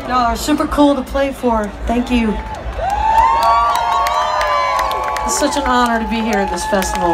Y'all are super cool to play for. Thank you. It's such an honor to be here at this festival.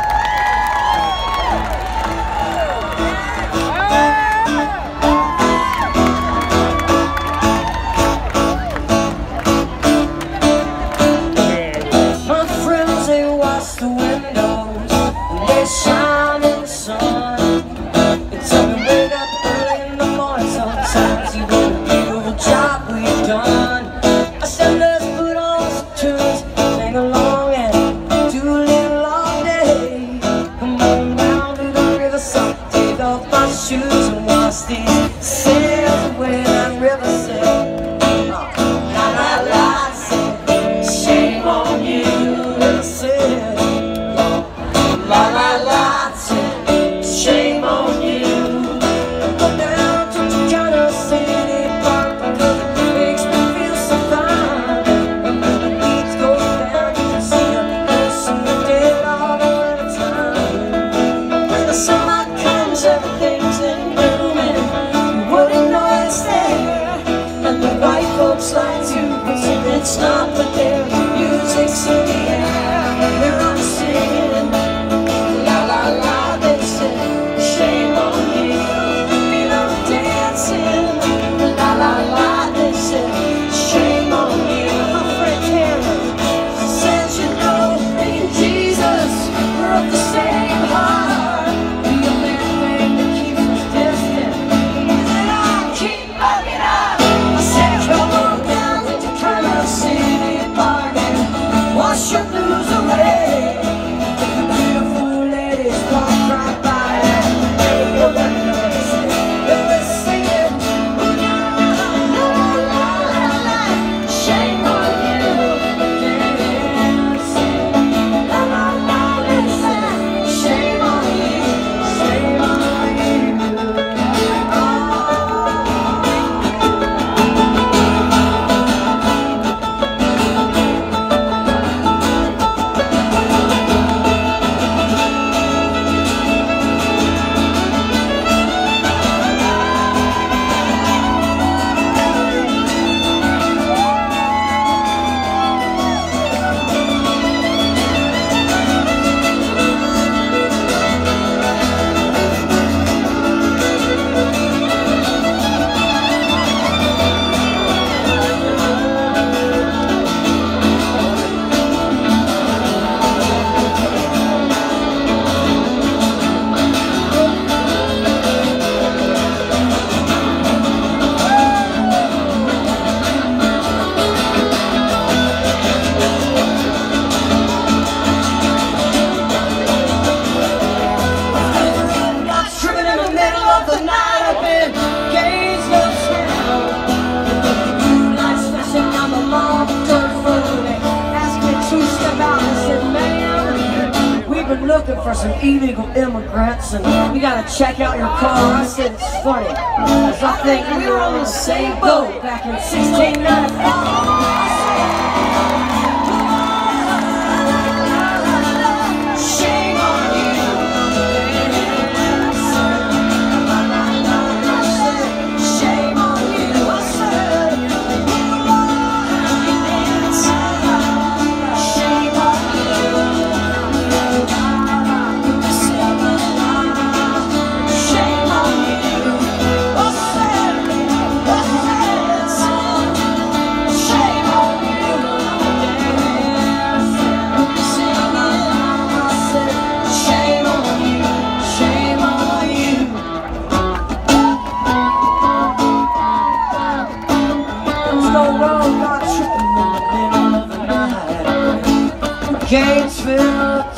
My friends, they watch the windows and they shine in the sun. They tell me wake up early in the morning. Sometimes you get a beautiful job we've done. I said let's put on some tunes, sing along and do a little all day. Come on down to the riverside, take off my shoes and watch these sails away that river sail. La la la, say, shame on you, river sail. La la la, say, shame on you. Go down to the China City Park because it makes me feel so fine. And when the beats go down, you can see them dancing the dead all the time. When the summer comes, everything's in bloom and you wouldn't know it's there. And the white folks like to pretend it's not, but their music's in the air. They're all singing, la la la, they say, shame on you. You know, dancing, la la la, they say, shame on you. My friend Karen says, you know, me and Jesus, we're of the same heart. The only thing that keeps us distant is that I keep bugging up. I said, come on down to the China City Park and wash your blues away. The beautiful ladies walk right by and they go down and say, they're singing, la la la la, shame on you. Dancing, la la la, they say, shame on you, shame on you. Got tripping in the middle of the night up in Gainesville town. The blue lights flashing on the long dirt road. They asked me to step out. I said, ma'am, we've been looking for some illegal immigrants and we gotta check out your car. I said, it's funny, 'cause I think we were on the same boat back in 1695. Shame on you. Shame on you. I said, shame on you. Shame on you. I said, shame on you. Shame on you. Shame on you. There's no road, not tripping in the middle of the night. Gainesville.